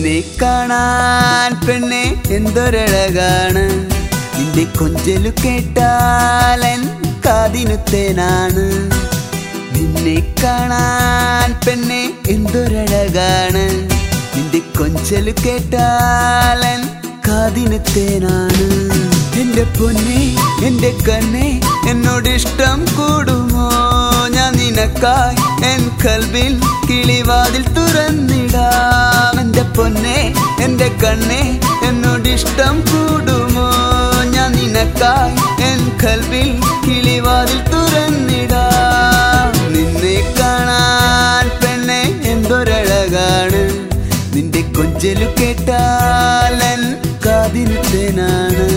നിന്നെ കാണാൻ പെണ്ണെ എന്തൊരഴകാണ്, നിന്റെ കൊഞ്ചലു കേട്ടാലൻ കാതിനുത്തേനാണ്. നിന്നെ കാണാൻ പെണ്ണെ എന്തൊരഴകാണ്, നിന്റെ കൊഞ്ചലു കേട്ടാലൻ കാതിനുത്തേനാണ്. എന്റെ പൊന്നെ എന്റെ കണ്ണെ എന്നോടിഷ്ടം കൂടുമോ, ഞാൻ നിനക്കായി എൻ കൽവിൽ കിളിവാതിൽ തുറന്നിടാം. എന്റെ പൊന്നെ എന്റെ കണ്ണെ എന്നോടിഷ്ടം കൂടുമോ, ഞാൻ നിനക്കായി എൻ കൽവിൽ കിളിവാതിൽ തുറന്നിടാം. നിന്നെ കാണാൻ പെണ്ണെ എന്തൊരഴകാണ്, നിന്റെ കൊഞ്ചലു കേട്ടാലൻ കാതിനുത്തേനാണ്.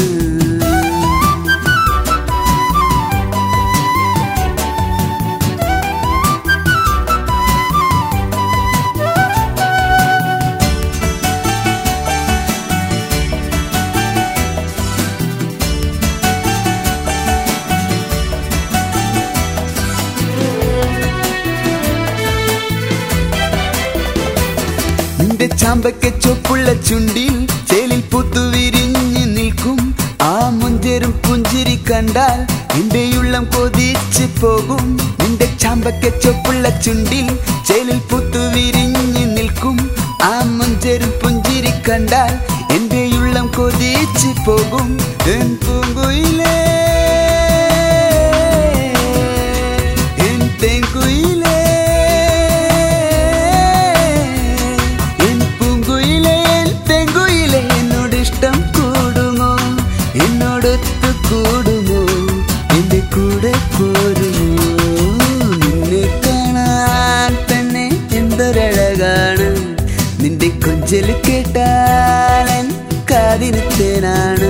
നിന്റെ ചാമ്പയ്ക്ക് ചൊപ്പുള്ള ചുണ്ടിൽ ചേലിൽ പുത്തുവിരിഞ്ഞ് നിൽക്കും ആ മുഞ്ചേരും പുഞ്ചിരി കണ്ടാൽ എന്റെ ഉള്ളം കൊതിച്ച് പോകും. നിന്റെ ചാമ്പയ്ക്ക് ചൊപ്പുള്ള ചുണ്ടിൽ ചേലിൽ പുത്തുവിരിഞ്ഞ് നിൽക്കും ആ മുഞ്ചേരും പുഞ്ചിരി കണ്ടാൽ എന്റെ ഉള്ളം കൊതിച്ച് പോകും. എൻ പൂങ്കുയിലേ എൻ തേങ്കുയിലേ കൂടുമോ, എന്റെ കൂടെ പോരുമോ. നിന്നെ കാണാൻ തന്നെ എന്തൊരഴകാണ്, നിന്റെ കൊഞ്ചല് കേട്ടാലൻ കാതിനുത്തേനാണ്.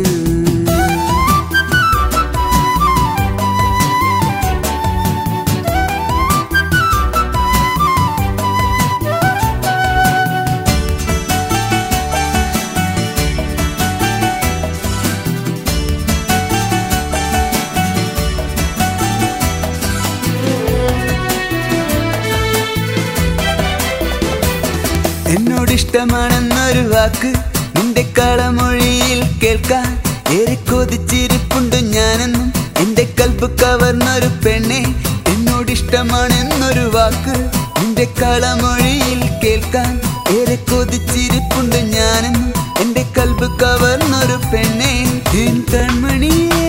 എന്നോടിഷ്ടമാണെന്നൊരു വാക്ക് നിന്റെ കളമൊഴിയിൽ കേൾക്കാൻ ഏറെ കൊതിച്ചിരിപ്പുണ്ട് ഞാനെന്നും എന്റെ കൽബ് കവർന്നൊരു പെണ്ണെ. എന്നോടിഷ്ടമാണെന്നൊരു വാക്ക് നിന്റെ കളമൊഴിയിൽ കേൾക്കാൻ ഏറെ കൊതിച്ചിരിപ്പുണ്ട് ഞാനെന്നും എന്റെ കൽബ് കവർന്നൊരു പെണ്ണെ. എൻ കൺമണിയേ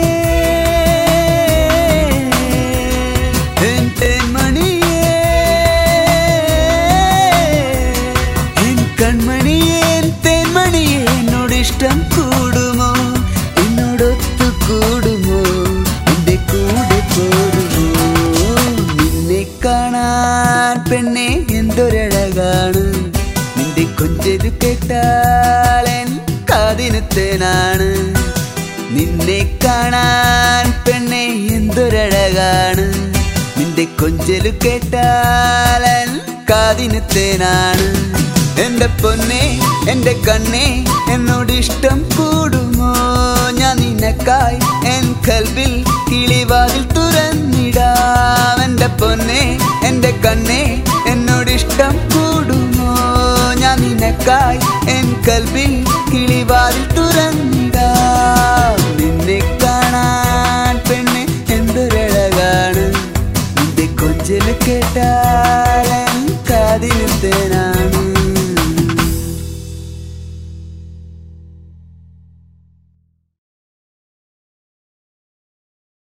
എൻ തേൻമണിയേ കൺമണിയേ തേൻമണിയേ എന്നോടിഷ്ടം കൂടുമോ, എന്നോടൊത്തു കൂടുമോ, എന്റെ കൂടെ പോരുമോ. നിന്നെ കാണാൻ പെണ്ണെ എന്തൊരഴകാണ്, നിന്റെ കൊഞ്ചലു കേട്ടാലൻ കാതിനുത്തേനാണ്. നിന്നെ കാണാൻ പെണ്ണെ എന്തൊരഴകാണ്, നിന്റെ കൊഞ്ചലു കേട്ടാലൻ കാതിനുത്തേനാണ്. എന്റെ പൊന്നെ എന്റെ കണ്ണെ എന്നോടിഷ്ടം കൂടുമോ, ഞാൻ നിനക്കായി എൻ കൽവിൽ കിളിവാതിൽ തുറന്നിടാം. എന്റെ പൊന്നെ എന്റെ കണ്ണെ എന്നോടിഷ്ടം കൂടുമോ, ഞാൻ നിനക്കായി എൻ കൽവിൽ കിളിവാതിൽ തുറന്നിടാം.